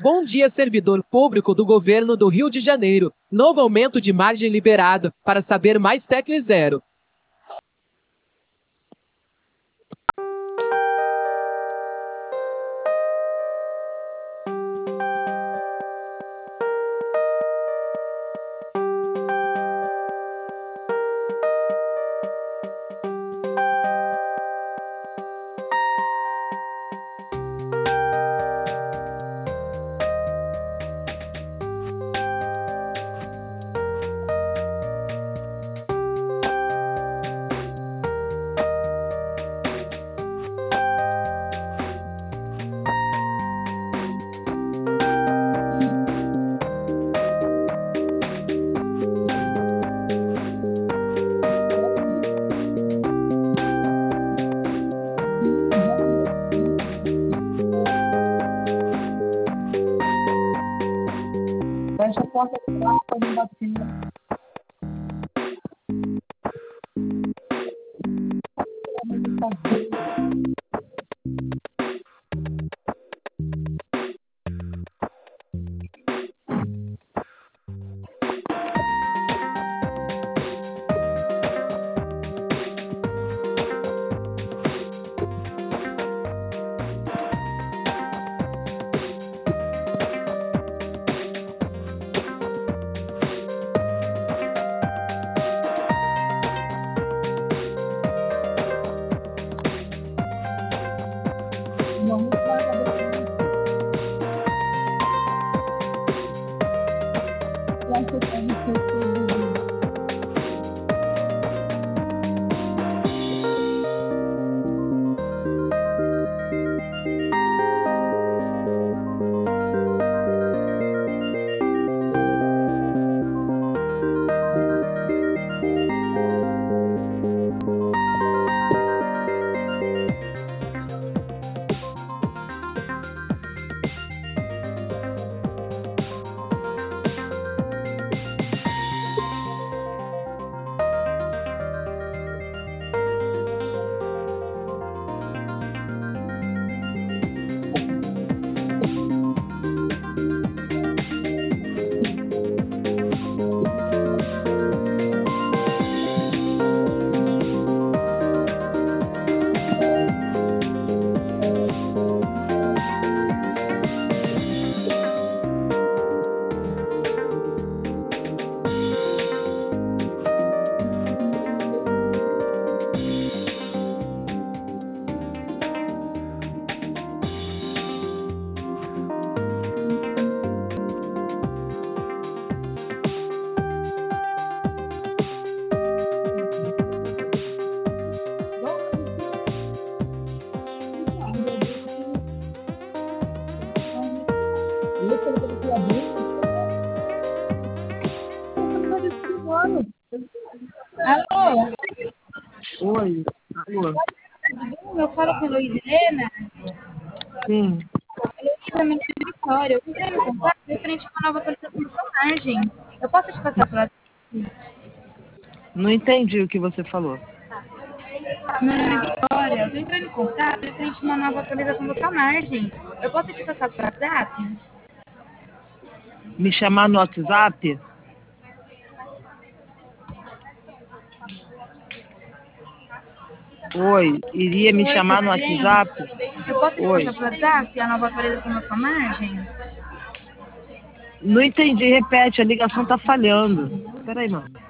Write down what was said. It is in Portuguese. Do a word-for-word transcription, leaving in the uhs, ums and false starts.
Bom dia, servidor público do governo do Rio de Janeiro. Novo aumento de margem liberado. Para saber mais, tecle zero. Fecha a porta de trás para não bater. Não vai Alô? Oi, alô? Eu falo com a Luísa Helena. Sim. Luísa, minha Vitória. Eu entrei em contato referente a uma nova atualização da sua margem. Eu posso te passar por WhatsApp? Não entendi o que você falou. Meu nome é Vitória. Eu estou entrando em contato referente a uma nova atualização da sua margem. Eu posso te passar por WhatsApp? Me chamar no WhatsApp? Oi, iria me Oi, chamar no tudo bem? WhatsApp? Eu posso te Oi. passar por WhatsApp a nova atualização da sua margem? Não entendi, repete, a ligação tá falhando. Espera aí, mano.